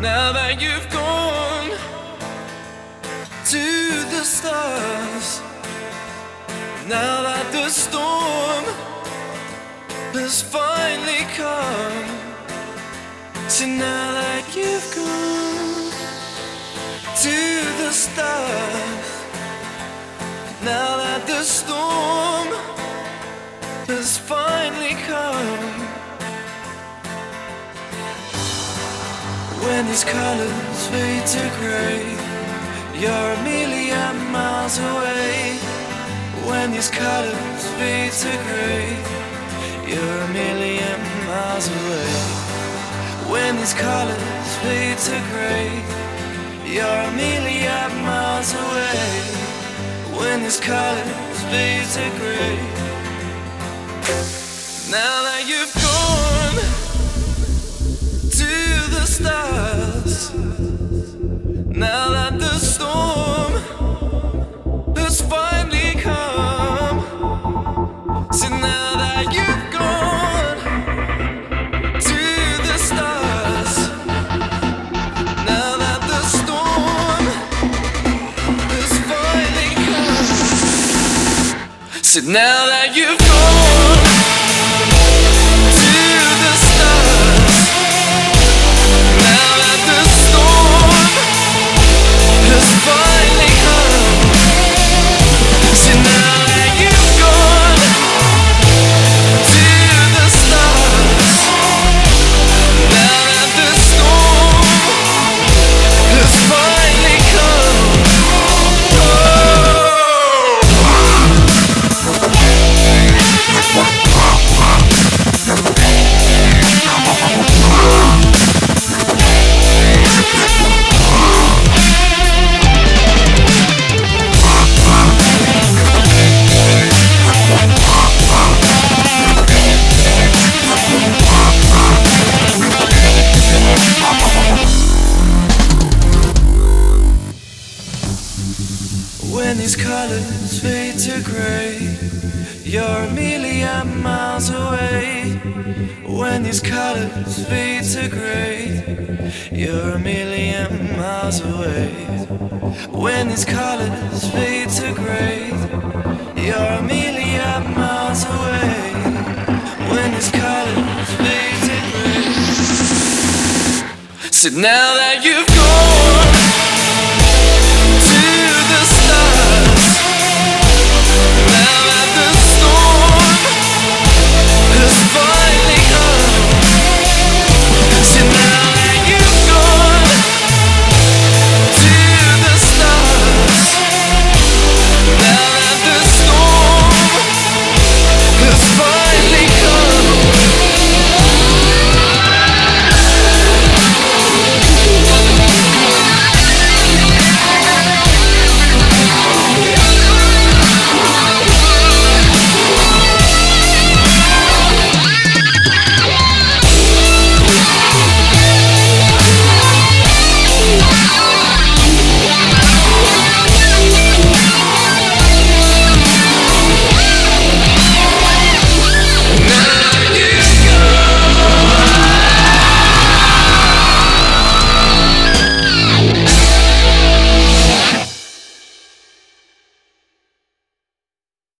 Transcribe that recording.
Now that you've gone to the stars, now that the storm has finally come, so now that you've gone to the stars, now that the storm has finally come, when these colors fade to gray, you're a million miles away. When these colors fade to gray, you're a million miles away. When these colors fade to gray, you're a million miles away. When these colors fade to gray, now that you've gone to the stars, now that the storm has finally come, so now that you've gone to the stars, now that the storm has finally come, so now that you've gone to the stars, now that the storm has finally come, so now that you've gone to the stars, now that the storm has finally come. When these colors fade to gray, you're a million miles away. When these colors fade to gray, you're a million miles away. When these colors fade to gray, you're a million miles away. When these colors fade to gray, so now that you've gone